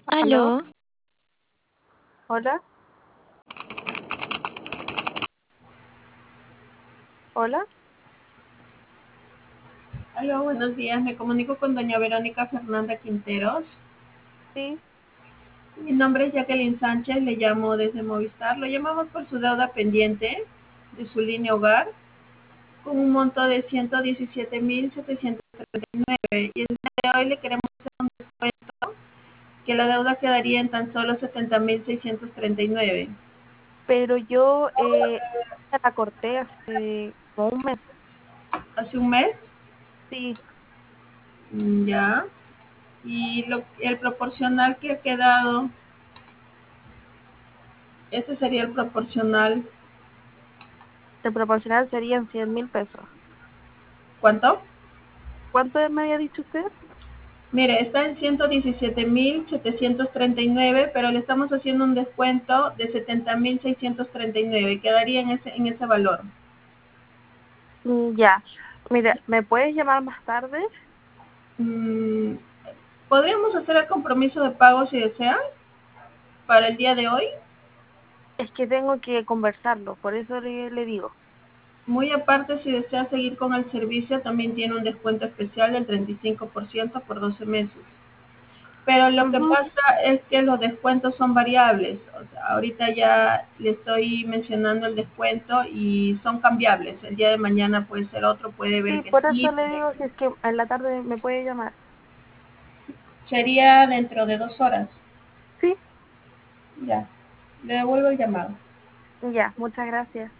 ¿Aló? Aló, ¿Hola? ¿Hola? Aló, buenos días. Me comunico con doña Verónica Fernanda Quinteros. Sí, Mi nombre es Jacqueline Sánchez, le llamo desde Movistar. Lo llamamos por su deuda pendiente de su línea hogar con un monto de 117.739. Y el día de hoy le queremos hacer un descuento que la deuda quedaría en tan solo 70.639. pero yo ya la corté hace como un mes. Hace un mes, Sí, ya. Y el proporcional que ha quedado, ese sería el proporcional. el proporcional serían 100.000 pesos. ¿Cuánto? ¿Cuánto me había dicho usted? Mire, está en 117.739, pero le estamos haciendo un descuento de 70.639. Quedaría en ese valor. Ya. Mira, ¿me puedes llamar más tarde? Mm, ¿Podríamos hacer el compromiso de pago si desea para el día de hoy? Es que tengo que conversarlo, por eso le digo. Muy aparte, si desea seguir con el servicio, también tiene un descuento especial del 35% por 12 meses. Pero lo que Ujú. pasa es que los descuentos son variables. O sea, ahorita ya le estoy mencionando el descuento y son cambiables. El día de mañana puede ser otro, puede ver Sí, que por sí, eso le digo si es que en la tarde me puede llamar. sería dentro de 2 horas. Sí, Ya, le devuelvo el llamado. ya, muchas gracias.